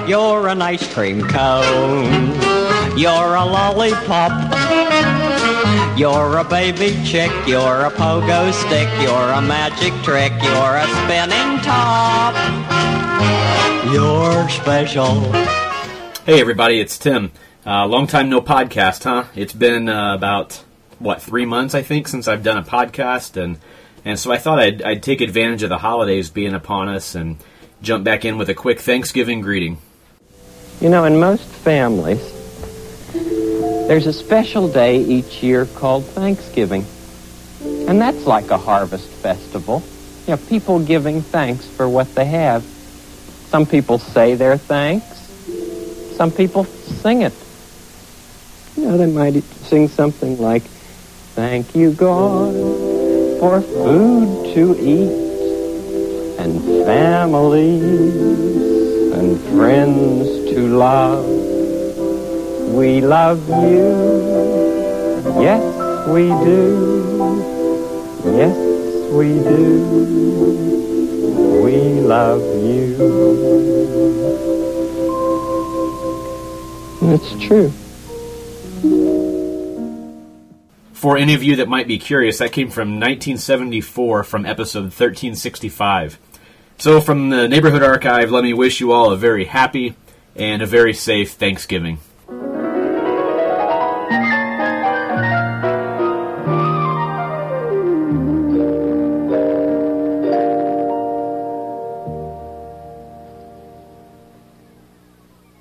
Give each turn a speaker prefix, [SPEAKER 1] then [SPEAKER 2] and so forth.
[SPEAKER 1] You're an ice cream cone. You're a lollipop. You're a baby chick. You're a pogo stick. You're a magic trick. You're a spinning top. You're special.
[SPEAKER 2] Hey everybody, it's Tim. Long time no podcast, huh? It's been about 3 months I think since I've done a podcast, and so I thought I'd take advantage of the holidays being upon us and jump back in with a quick Thanksgiving greeting.
[SPEAKER 3] You know, in most families, there's a special day each year called Thanksgiving, and that's like a harvest festival. You know, people giving thanks for what they have. Some people say their thanks. Some people sing it. You know, they might sing something like, "Thank you, God, for food to eat, and families and friends to love. We love you, yes we do, yes we do, we love you." And it's true.
[SPEAKER 2] For any of you that might be curious, that came from 1974 from episode 1365. So from the Neighborhood Archive, let me wish you all a very happy and a very safe Thanksgiving.